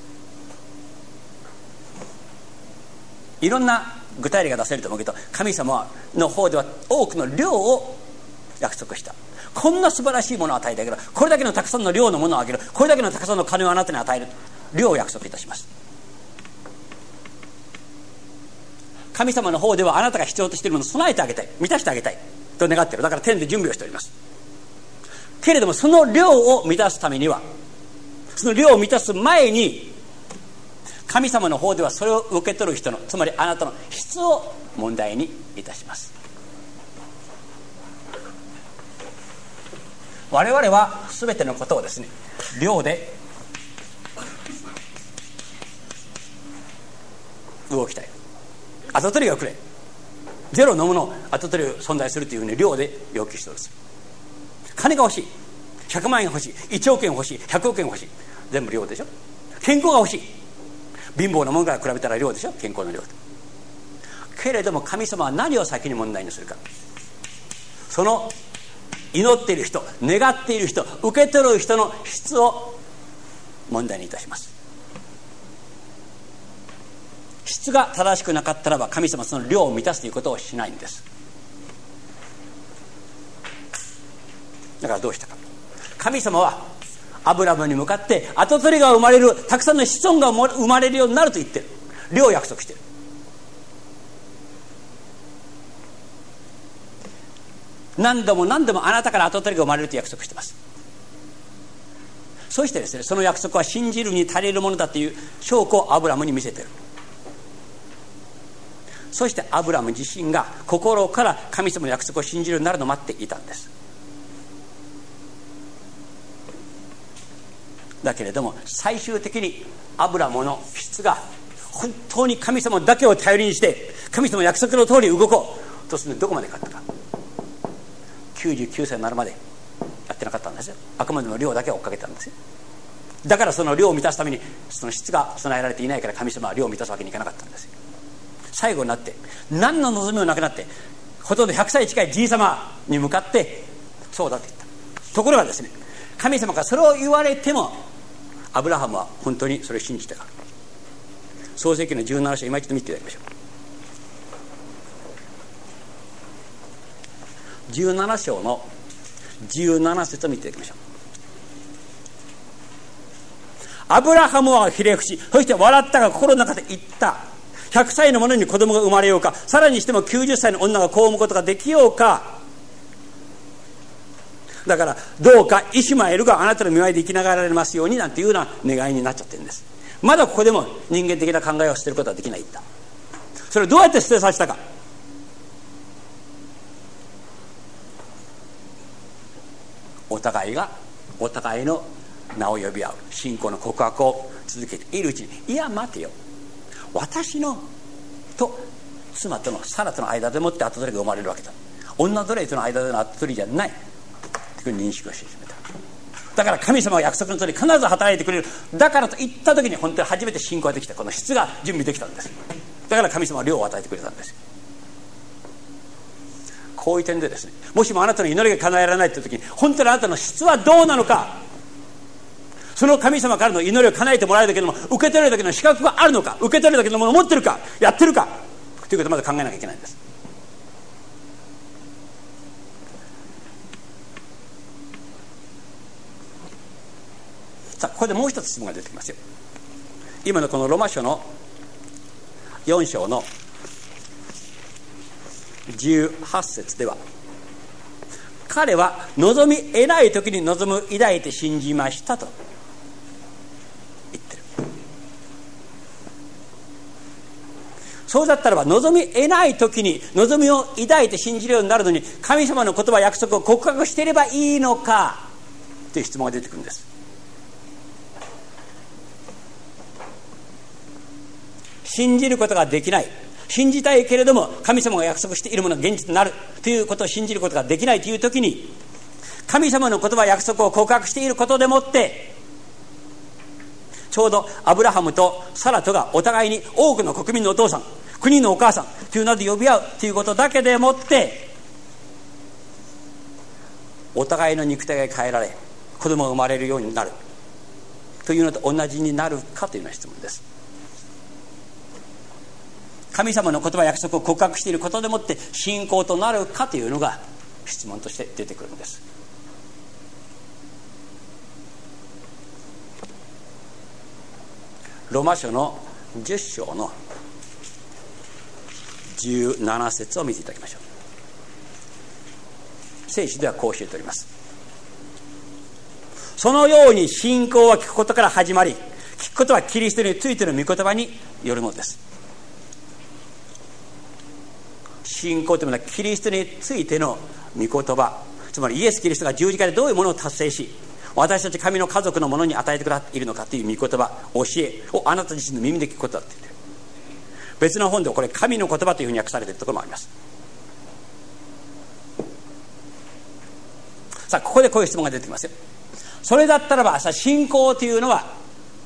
いろんな具体例が出せると思うけど、神様の方では多くの量を約束した。 こんな素晴らしいものを与えてあげる、これだけのたくさんの量のものをあげる、これだけのたくさんの金をあなたに与える、量を約束いたします。神様の方ではあなたが必要としているものを備えてあげたい、満たしてあげたいと願っている。だから天で準備をしております。けれどもその量を満たすためには、その量を満たす前に神様の方ではそれを受け取る人の、つまりあなたの質を問題にいたします。我々は全てのことをですね、量で動きたい。跡取りがくれ、ゼロのものを跡取りが存在するというふうに量で要求しております。金が欲しい、ひゃくまんえん欲しい、いちおくえん欲しい、ひゃくおくえん欲しい、全部量でしょ。健康が欲しい、貧乏なものから比べたら量でしょ、健康の量。けれども神様は何を先に問題にするか、その祈っている人、願っている人、受け取る人の質を問題にいたします。質が正しくなかったらば神様はその量を満たすということをしないんです。だからどうしたか、神様はアブラムに向かって跡取りが生まれる、たくさんの子孫が生まれるようになると言ってる、量を約束している。何度も何度もあなたから跡取りが生まれると約束しています。そしてですね、その約束は信じるに足りるものだという証拠をアブラムに見せている。そしてアブラム自身が心から神様の約束を信じるようになるのを待っていたんです。だけれども最終的にアブラムの質が本当に神様だけを頼りにして神様の約束の通り動こうとするのどこまでかったか、きゅうじゅうきゅうさいになるまでやってなかったんですよ。あくまでも量だけを追っかけたんですよ。だからその量を満たすためにその質が備えられていないから神様は量を満たすわけにいかなかったんですよ。最後になって何の望みもなくなってほとんどひゃくさい近いじい様に向かってそうだと言った。ところがですね、神様がそれを言われてもアブラハムは本当にそれを信じたから。創世記のじゅうなな章、今一度見ていただきましょう。じゅうなな章のじゅうなな節を見ていただきましょう。アブラハムはひれ伏し、そして笑ったが心の中で言った。ひゃくさいの者に子供が生まれようか、さらにしてもきゅうじゅっさいの女が子を産むことができようか。だからどうかイシュマエルがあなたの見舞いで生きながられますようになんていうような願いになっちゃってるんです。まだここでも人間的な考えを捨てることはできないんだ。それをどうやって捨てさせたか、お互いがお互いの名を呼び合う信仰の告白を続けているうちに、いや待てよ、私のと妻とのサラとの間でもって跡取りが生まれるわけだ、女奴隷との間での跡取りじゃないという認識をし始めた。だから神様が約束の通り必ず働いてくれる。だからと言った時に本当に初めて信仰ができた。この質が準備できたんです。だから神様は量を与えてくれたんです。こういう点でですね、もしもあなたの祈りが叶えられないという時に本当にあなたの質はどうなのか、その神様からの祈りを叶えてもらえるだけでも受け取れるだけの資格があるのか、受け取れるだけのものを持ってるか、やってるかということをまず考えなきゃいけないんです。さあ、ここでもう一つ質問が出てきますよ。今のこのロマ書のよん章のじゅうはち節では、彼は望み得ない時に望む抱いて信じましたと言ってる。そうだったらば望み得ない時に望みを抱いて信じるようになるのに、神様の言葉約束を告白していればいいのかという質問が出てくるんです。信じることができない、信じたいけれども神様が約束しているものが現実になるということを信じることができないという時に、神様の言葉約束を告白していることでもって、ちょうどアブラハムとサラとがお互いに多くの国民のお父さん、国のお母さんという名で呼び合うということだけでもって、お互いの肉体が変えられ子供が生まれるようになるというのと同じになるかというような質問です。神様の言葉約束を告白していることでもって信仰となるかというのが質問として出てくるんです。 ローマ書のじゅっ章のじゅうなな節を見ていただきましょう。聖書ではこう教えております。そのように信仰は聞くことから始まり、聞くことはキリストについての御言葉によるものです。信仰というのはキリストについての御言葉、つまりイエス・キリストが十字架でどういうものを達成し、私たち神の家族のものに与えてくれているのかという御言葉、教えをあなた自身の耳で聞くことだって言っている。別の本ではこれ神の言葉というふうに訳されているところもあります。さあここでこういう質問が出てきますよ。それだったらばさ、信仰というのは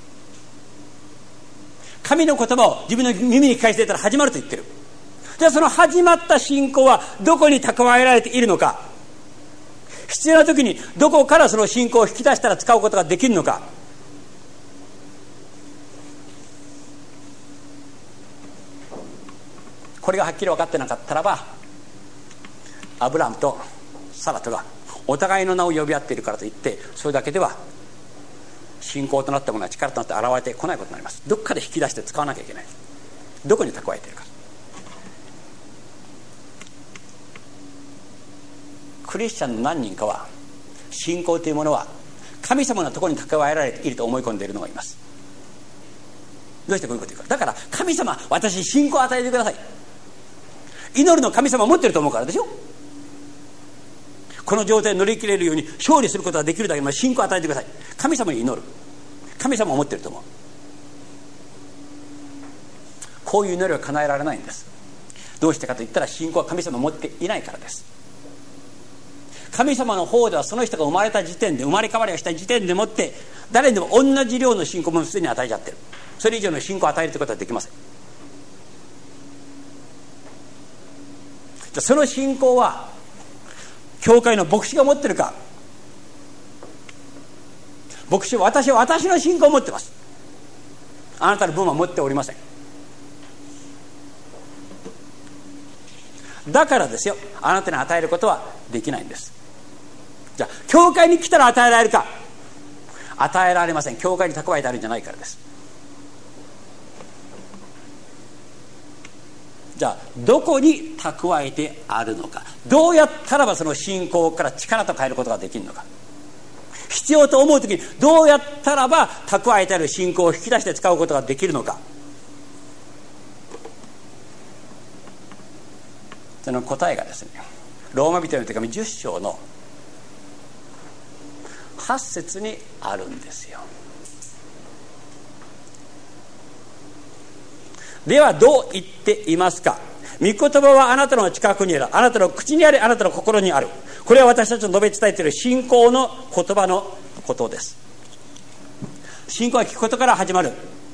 神の言葉を自分の耳に聞かせていたら始まると言ってる。じゃあその始まった信仰はどこに蓄えられているのか、必要な時にどこからその信仰を引き出したら使うことができるのか。これがはっきり分かってなかったらば、アブラハムとサラトがお互いの名を呼び合っているからといってそれだけでは信仰となったものは力となって現れてこないことになります。どっかで引き出して使わなきゃいけない。どこに蓄えているか。クリスチャンの何人かは信仰というものは神様のところに蓄えられていると思い込んでいるのがいます。どうしてこういうこと言うか。だから神様、私に信仰を与えてください。祈るの神様を持っていると思うからでしょ。この状態を乗り切れるように勝利することができるだけの信仰を与えてください。神様に祈る。神様を持っていると思う。こういう祈りは叶えられないんです。どうしてかといったら信仰は神様を持っていないからです。神様の方ではその人が生まれた時点で、生まれ変わりをした時点でもって誰にでも同じ量の信仰もすでに与えちゃってる。それ以上の信仰を与えるということはできません。じゃあその信仰は教会の牧師が持ってるか。牧師は私は私の信仰を持ってます。あなたの分は持っておりません。だからですよ、あなたに与えることはできないんです。じゃあ教会に来たら与えられるか。与えられません。教会に蓄えてあるんじゃないからです。じゃあどこに蓄えてあるのか。どうやったらばその信仰から力と変えることができるのか。必要と思うときにどうやったらば蓄えてある信仰を引き出して使うことができるのか。その答えがですね、ローマ人への手紙じゅっ章のはち節にあるんですよ。ではどう言っていますか。御言葉はあなたの近くにある。あなたの口にあり、あなたの心にある。これは私たちの述べ伝えている信仰の言葉のことです。信仰は聞くことから始まる。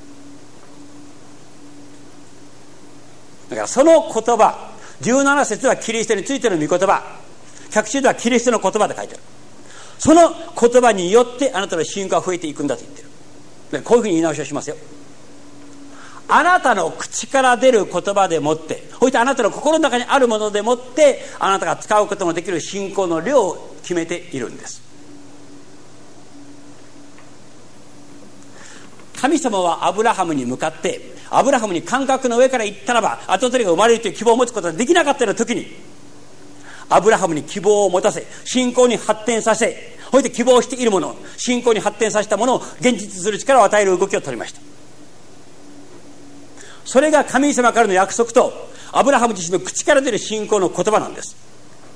だからその言葉、じゅうなな節はキリストについての御言葉、ひゃく節ではキリストの言葉で書いてある。その言葉によってあなたの信仰が増えていくんだと言ってる。でこういうふうに言い直しをしますよ。あなたの口から出る言葉でもって、そしてあなたの心の中にあるものでもってあなたが使うことのできる信仰の量を決めているんです。神様はアブラハムに向かって、アブラハムに感覚の上から言ったらば跡取りが生まれるという希望を持つことができなかったような時に、アブラハムに希望を持たせ、信仰に発展させ、そして希望しているもの、信仰に発展させたものを現実する力を与える動きを取りました。それが神様からの約束とアブラハム自身の口から出る信仰の言葉なんです。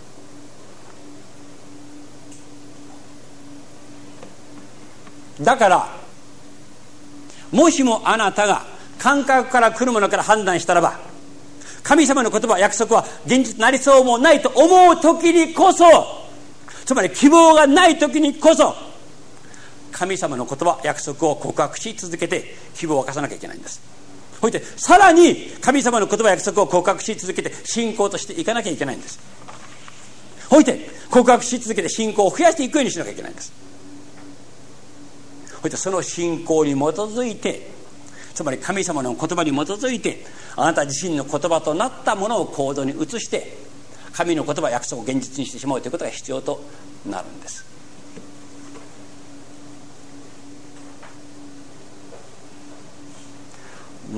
だからもしもあなたが感覚から来るものから判断したらば、神様の言葉、約束は現実になりそうもないと思う時にこそ、つまり希望がない時にこそ神様の言葉、約束を告白し続けて希望を沸かさなきゃいけないんです。そしてさらに神様の言葉、約束を告白し続けて信仰としていかなきゃいけないんです。そして告白し続けて信仰を増やしていくようにしなきゃいけないんです。そしてその信仰に基づいて、つまり神様の言葉に基づいてあなた自身の言葉となったものを行動に移して神の言葉、約束を現実にしてしまうということが必要となるんです。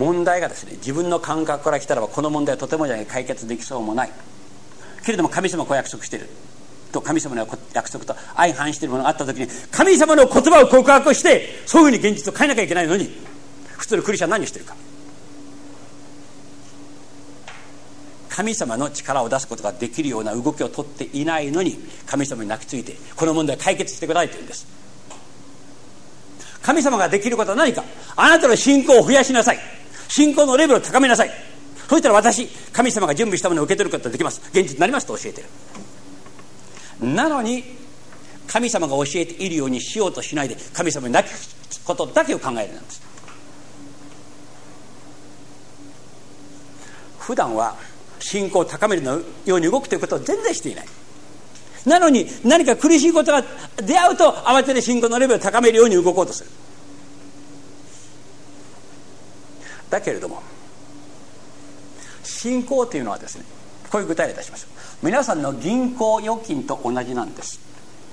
問題がですね、自分の感覚から来たらばこの問題はとてもじゃない解決できそうもないけれども、神様がこう約束していると、神様の約束と相反しているものがあった時に、神様の言葉を告白してそういうふうに現実を変えなきゃいけないのに、普通のクリスチャンは何をしているか。神様の力を出すことができるような動きを取っていないのに、神様に泣きついてこの問題を解決してくださいと言うんです。神様ができることは何か。あなたの信仰を増やしなさい。信仰のレベルを高めなさい。そしたら私、神様が準備したものを受け取ることができます。現実になりますと教えている。なのに神様が教えているようにしようとしないで、神様に泣くことだけを考えるなんです。普段は信仰を高めるのように動くということを全然していない。なのに何か苦しいことが出会うと慌てて信仰のレベルを高めるように動こうとする。だけれども信仰というのはですね、こういう具体例いたしましょう。皆さんの銀行預金と同じなんです。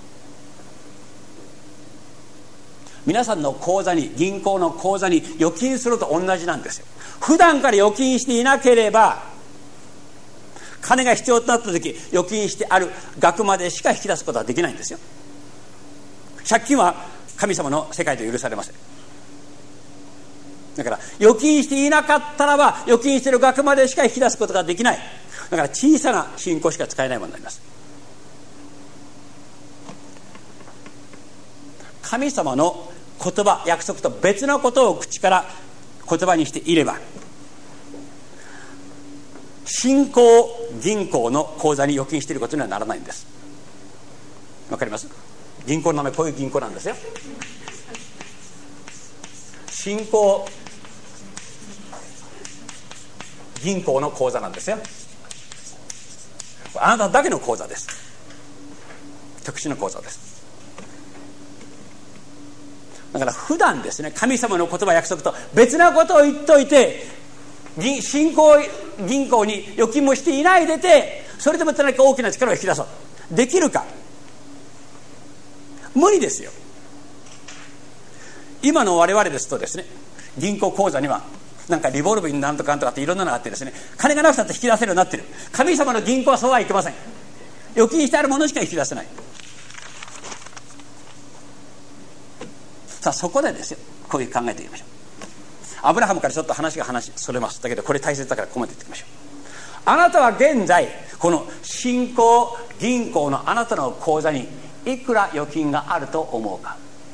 皆さんの口座に、銀行の口座に預金すると同じなんですよ。普段から預金していなければ、金が必要となった時、預金してある額までしか引き出すことはできないんですよ。借金は神様の世界で許されません。だから預金していなかったらば、預金している額までしか引き出すことができない。だから小さな信仰しか使えないものになります。神様の言葉、約束と別のことを口から言葉にしていれば、信仰銀行の口座に預金していることにはならないんです。わかります？銀行の名前こういう銀行なんですよ。信仰銀行の口座なんですよ。あなただけの口座です。特殊な口座です。だから普段ですね、神様の言葉、約束と別なことを言っといて、信仰銀行に預金もしていないでて、それでも何か大きな力を引き出そうできるか。無理ですよ。今の我々ですとですね、銀行口座にはなんかリボルビンなんとかなんとかっていろんなのがあってですね、金がなくたって引き出せるようになってる。神様の銀行はそうはいけません。預金してあるものしか引き出せない。さあそこでですよ、こういう考えていきましょう。アブラハムからちょっと話が話それます。だけどこれ大切だからここまで言っていきましょう。あなたは現在この信仰銀行のあなたの口座にいくら預金があると思うか。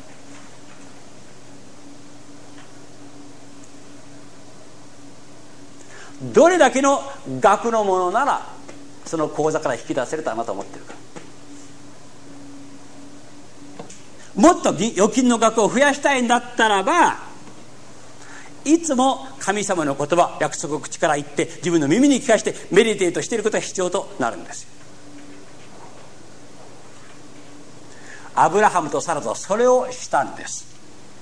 どれだけの額のものならその口座から引き出せるとあなたは思っているか。もっと預金の額を増やしたいんだったらば、いつも神様の言葉、約束を口から言って自分の耳に聞かせてメディテートしていることが必要となるんですよ。アブラハムとサラとはそれをしたんです。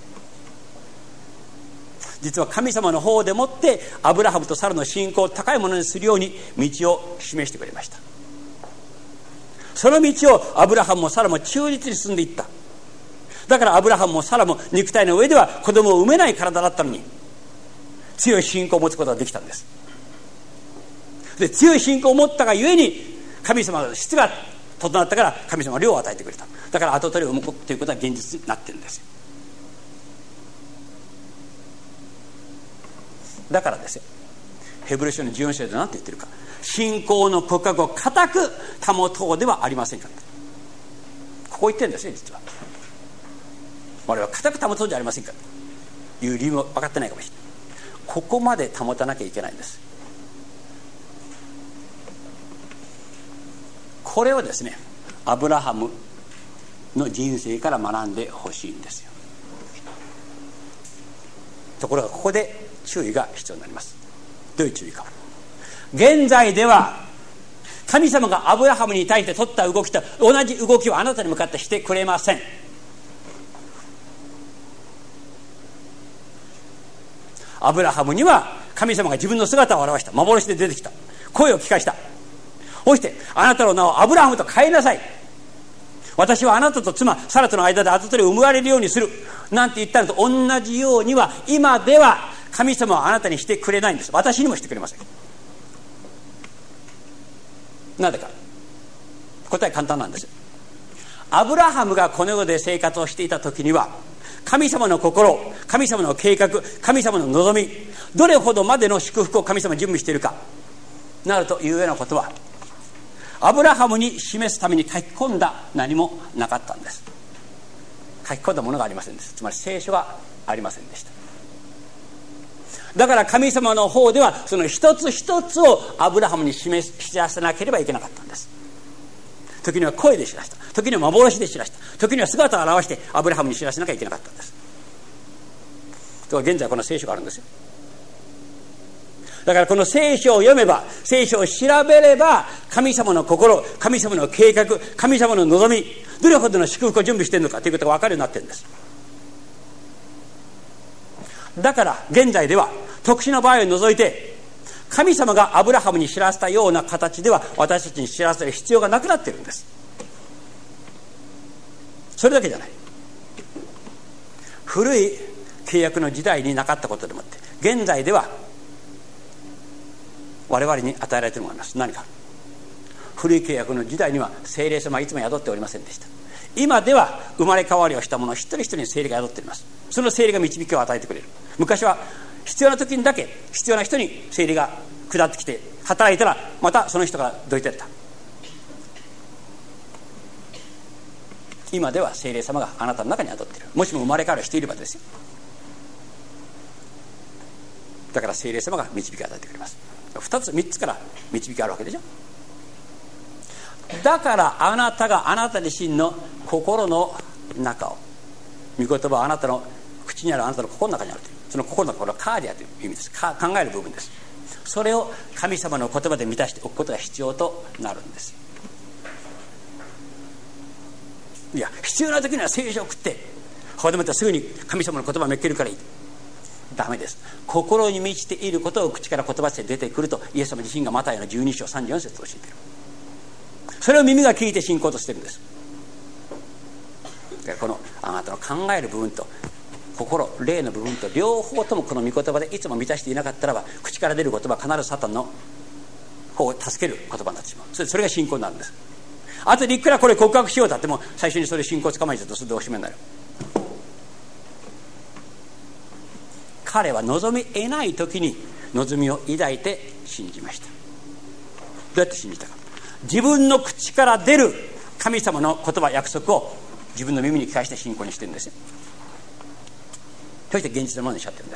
実は神様の方でもってアブラハムとサラの信仰を高いものにするように道を示してくれました。その道をアブラハムもサラも忠実に進んでいった。だからアブラハムもサラも肉体の上では子供を産めない体だったのに、強い信仰を持つことができたんです。で強い信仰を持ったがゆえに神様の質が整ったから神様は量を与えてくれた。だから跡取りを産むということは現実になってるんですよ。だからですよ、ヘブル書のじゅうよん章で何て言ってるか。信仰の告白を固く保とうではありませんか。ここ言ってるんですね。実は我々は固く保とうじゃありませんかという理由も分かってないかもしれない。ここまで保たなきゃいけないんです。これをですね、アブラハムの人生から学んでほしいんですよ。ところがここで注意が必要になります。どういう注意か。現在では神様がアブラハムに対して取った動きと同じ動きをあなたに向かってしてくれません。アブラハムには神様が自分の姿を現した。幻で出てきた。声を聞かした。そしてあなたの名をアブラハムと変えなさい。私はあなたと妻サラとの間で跡取りを生まれるようにするなんて言ったのと同じようには、今では神様はあなたにしてくれないんです。私にもしてくれません。なぜか。答え簡単なんです。アブラハムがこの世で生活をしていた時には、神様の心、神様の計画、神様の望み、どれほどまでの祝福を神様に準備しているかなるというようなことは、アブラハムに示すために書き込んだ何もなかったんです。書き込んだものがありませんでした。つまり聖書がありませんでした。だから神様の方ではその一つ一つをアブラハムに示し知らせなければいけなかったんです。時には声で知らした、時には幻で知らした、時には姿を現してアブラハムに知らせなきゃいけなかったんです。と現在この聖書があるんですよ。だからこの聖書を読めば、聖書を調べれば、神様の心、神様の計画、神様の望み、どれほどの祝福を準備しているのかということが分かるようになっているんです。だから現在では特殊な場合を除いて、神様がアブラハムに知らせたような形では私たちに知らせる必要がなくなっているんです。それだけじゃない。古い契約の時代になかったことでもって、現在では我々に与えられているものがあります。何か。古い契約の時代には聖霊様はいつも宿っておりませんでした。今では生まれ変わりをした者一人一人に聖霊が宿っております。その聖霊が導きを与えてくれる。昔は必要な時にだけ必要な人に聖霊が下ってきて働いたら、またその人がどいてやった。今では聖霊様があなたの中に宿っている。もしも生まれ変わりをしていればですよ。だから聖霊様が導きを与えてくれます。二つ三つから導きがあるわけでしょ。だからあなたがあなた自身の心の中を、御言葉はあなたの口にある、あなたの心の中にあるという、その心の心はカーディアという意味です。考える部分です。それを神様の言葉で満たしておくことが必要となるんです。いや、必要な時には聖書を送って、ここでまたすぐに神様の言葉をめっけるからいい。ダメです。心に満ちていることを口から言葉として出てくると、イエス様自身がマタイのじゅうに章さんじゅうよん節を教えている。それを耳が聞いて信仰としているんです。だからこのあなたの考える部分と心、霊の部分と両方ともこの御言葉でいつも満たしていなかったらば、口から出る言葉は必ずサタンの方を助ける言葉になってしまう。それ、それが信仰になるんです。あとでいくらこれ告白しようとあっても、最初にそれ信仰をつかまえちゃうとそれでおしめになる。彼は望み得ない時に望みを抱いて信じました。どうやって信じたか。自分の口から出る神様の言葉、約束を自分の耳に聞かせて信仰にしてるんですよ。そして現実のものにしちゃってるんです。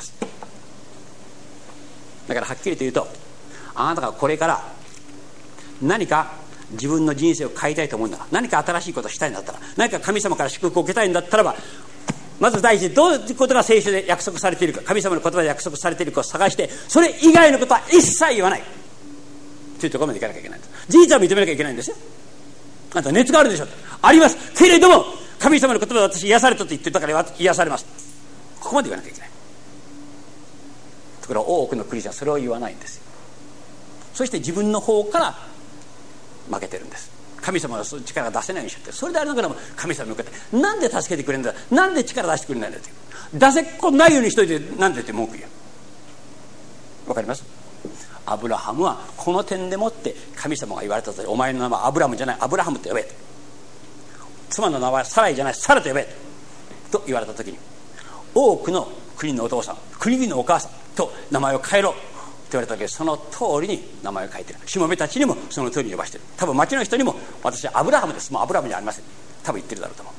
だからはっきりと言うと、あなたがこれから何か自分の人生を変えたいと思うんだら、何か新しいことをしたいんだったら、何か神様から祝福を受けたいんだったらば、まず第一にどういうことが聖書で約束されているか、神様の言葉で約束されているかを探して、それ以外のことは一切言わないというところまでいかなきゃいけないんです。事実は認めなきゃいけないんですよ。あんた熱があるでしょ。ありますけれども、神様の言葉で私癒されたと言ってたから癒されます。ここまで言わなきゃいけない。ところが多くのクリスチャンはそれを言わないんですよ。そして自分の方から負けてるんです。神様はその力が出せないようにしちゃって、それでありながらも神様に向かってなんで助けてくれるんだ、なんで力出してくれないんだって、出せっこないようにしといてなんでって文句言う。わかります。アブラハムはこの点でもって神様が言われたと、お前の名前はアブラムじゃない、アブラハムと呼べと、妻の名前はサライじゃない、サラと呼べと言われた時に、多くの国のお父さん、国々のお母さんと名前を変えろと言われた時、その通りに名前を変えている。しもべたちにもその通りに呼ばしている。多分町の人にも私はアブラハムです、もうアブラハムじゃありません、多分言ってるだろうと思う。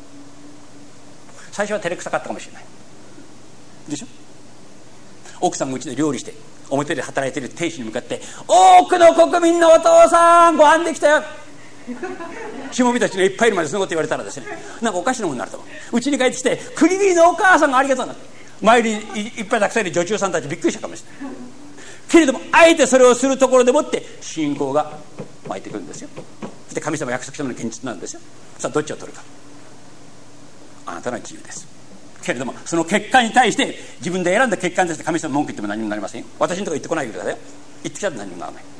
最初は照れくさかったかもしれないでしょ。奥さんがうちで料理して表で働いている亭主に向かって、多くの国民のお父さんご飯できたよしもべたちのいっぱいいるまでそのこと言われたらですね、なんかおかしなものになると思う。うちに帰ってきて、国々のお母さんがありがとうな、周りにいっぱいたくさんいる女中さんたちびっくりしたかもしれないけれども、あえてそれをするところでもって信仰が湧いてくるんですよ。そして神様約束したものが現実なんですよ。さあどっちを取るか、あなたの自由です。けれどもその結果に対して自分で選んだ結果に対して神様文句言っても何にもなりませんよ。私のところ言ってこないでくださいよ。言ってきたら何にもならない。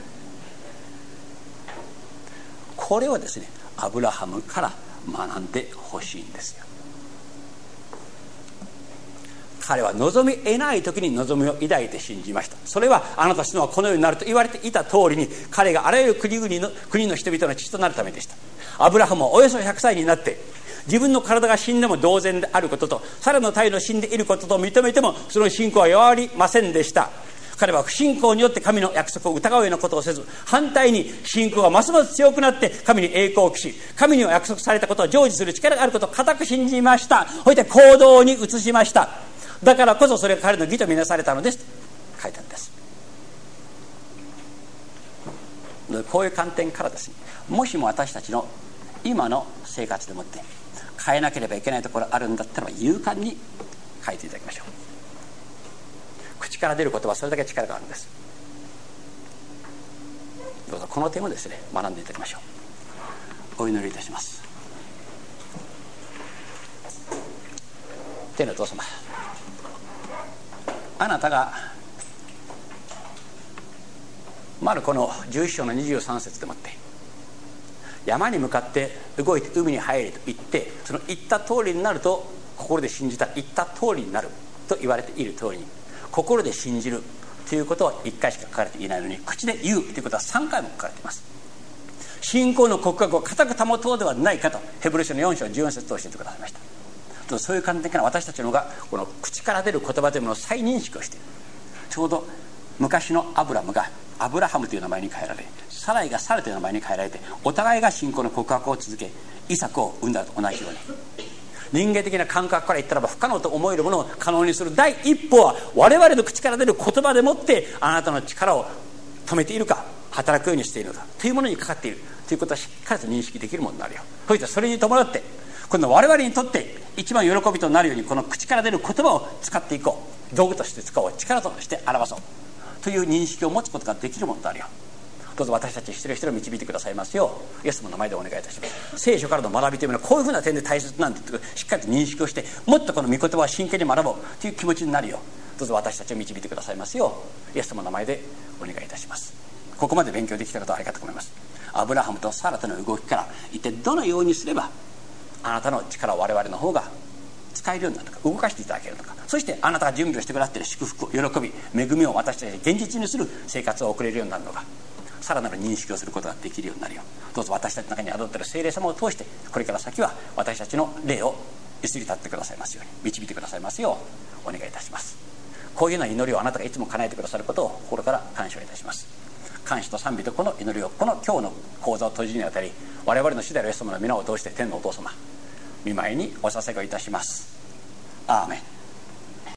これをですね、アブラハムから学んでほしいんですよ。 彼は望み得ない時に望みを抱いて信じました。それはあなたの子孫はこのようになると言われていた通りに、彼があらゆる国々の国の人々の父となるためでした。アブラハムはおよそひゃくさいになって自分の体が死んでも同然であることと、サラの体の死んでいることと認めてもその信仰は弱わりませんでした。彼は不信仰によって神の約束を疑うようなことをせず、反対に信仰がますます強くなって神に栄光を期し、神に約束されたことを成就する力があることを固く信じました。そして行動に移しました。だからこそそれが彼の義とみなされたのですと書いてあるんです。こういう観点からですね、もしも私たちの今の生活でもって変えなければいけないところあるんだったら、勇敢に変えていただきましょう。口から出る言葉はそれだけ力があるんです。どうぞこの点をですね、学んでいただきましょう。お祈りいたします。天のお父様、あなたがマルコのじゅういっ章のにじゅうさん節でもって、山に向かって動いて海に入れと言って、その言った通りになると心で信じたら言った通りになると言われている通りに、心で信じるということはいっかいしか書かれていないのに、口で言うということはさんかいも書かれています。信仰の告白を固く保とうではないかとヘブル書のよん章じゅうよん節と教えてくださいました。そういう観点から私たちのがこの口から出る言葉というものを再認識をしている。ちょうど昔のアブラムがアブラハムという名前に変えられ、サライがサラという名前に変えられて、お互いが信仰の告白を続けイサクを生んだと同じように、人間的な感覚から言ったらば不可能と思えるものを可能にする第一歩は、我々の口から出る言葉でもってあなたの力を止めているか働くようにしているのかというものにかかっているということはしっかりと認識できるものになるよ。そしてそれに伴って今度我々にとって一番喜びとなるように、この口から出る言葉を使っていこう、道具として使おう、力として表そうという認識を持つことができるものであるよ。どうぞ私たち一人一人を導いてくださいますよう、イエス様の名前でお願いいたします。聖書からの学びというのはこういうふうな点で大切なんだとしっかりと認識をして、もっとこの御言葉を真剣に学ぼうという気持ちになるよう、どうぞ私たちを導いてくださいますよう、イエス様の名前でお願いいたします。ここまで勉強できたことはありがとうございます。アブラハムとサラとの動きから一体どのようにすればあなたの力を我々の方が使えるようになるのか、動かしていただけるのか、そしてあなたが準備をしてくださっている祝福、喜び、恵みを私たちに現実にする生活を送れるようになるのか、さらなる認識をすることができるようになるよう、どうぞ私たちの中に宿っている聖霊様を通してこれから先は私たちの霊をゆすり立ってくださいますように、導いてくださいますようお願いいたします。こういうような祈りをあなたがいつも叶えてくださることを心から感謝いたします。感謝と賛美とこの祈りをこの今日の講座を閉じるにあたり、我々の主であるイエス様の皆を通して天のお父様御前にお捧げいたします。アーメン。